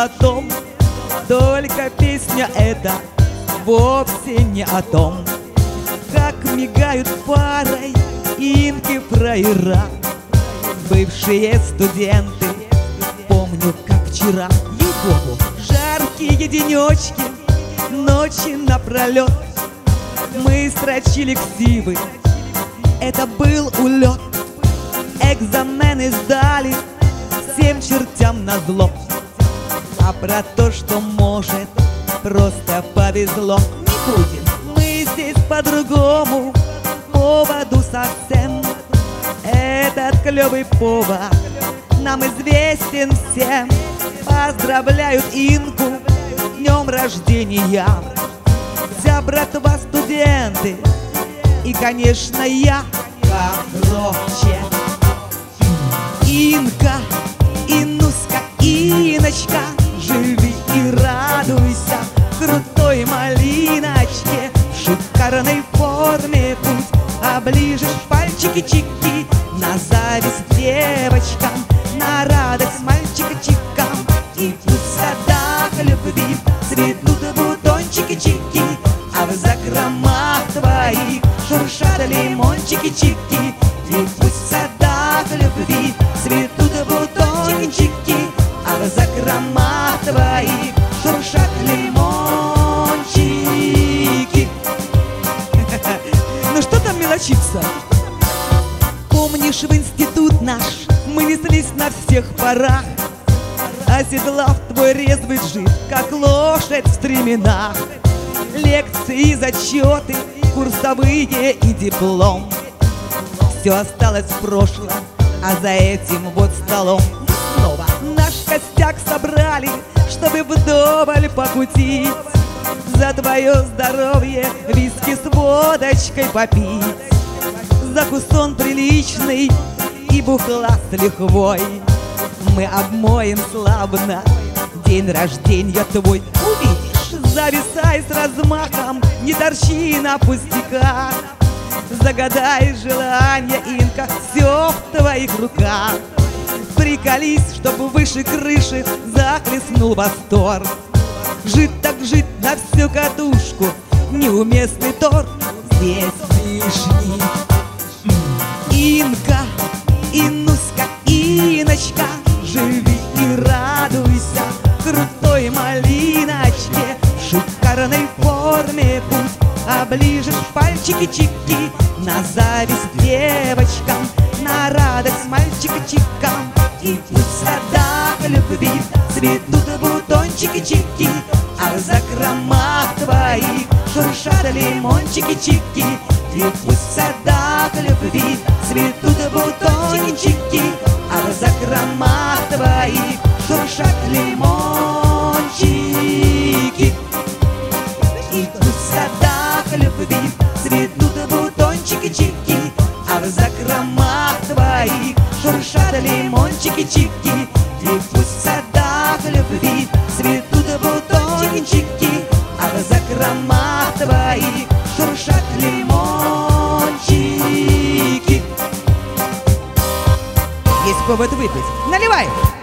золотом. Только песня эта вовсе не о том, как мигают парой инки фраера. Бывшие студенты, помню, как вчера, ей-богу, жаркие денечки, ночи напролет мы строчили ксивы, это был улет. Экзамены сдали всем чертям назло, а про то, что может, просто повезло. Не будем мы здесь по другому поводу совсем. Этот клёвый повод нам известен всем. Поздравляют Инку с днем рождения вся братва студенты и, конечно, я. Короче, Инка, Инуська, Иночка, живи и радуйся крутой малиночке. В шикарной форме путь оближешь пальчики-чики, на зависть девочкам, на радость мальчика-чикам. И пусть в садах любви цветут бутончики-чики, а в закромах твоих шуршат лимончики-чики. И пусть в садах любви цветут бутончики, а в закромах твоих шуршат лимончики. Ну что там мелочиться? Помнишь, в институт наш мы неслись на всех парах, оседлав твой резвый джип, как лошадь в стременах. Лекции, зачеты, курсовые и диплом, все осталось в прошлом, а за этим вот столом снова наш костяк собрали, чтобы вдоволь покутить, за твое здоровье виски с водочкой попить, за кусон приличный и бухла с лихвой. Мы обмоем славно день рождения твой. Увидишь, зависай с размахом, не торчи на пустяках. Загадай желание, Инка, все в твоих руках. Приколись, чтобы выше крыши захлестнул восторг. Жить так жить на всю катушку, неуместный торг здесь лишний. Инка, Инуська, Иночка, живи и радуйся крутой малиночке. В шикарной форме путь оближешь пальчики-чики, на зависть девочкам, на радость мальчика-чикам. И пусть в садах любви цветут бутончики-чики, а в закромах твоих шуршат лимончики-чики. И пусть в садах любви цветут бутончики, а в закромах твоих шуршат лимончики. И пусть в садах любви цветут бутончики-чики, а в закромах твоих шуршат лимончики-чики. И пусть в садах любви цветут бутончики, а в закромах твоих шуршат лимончики. Есть повод выпить. Наливай!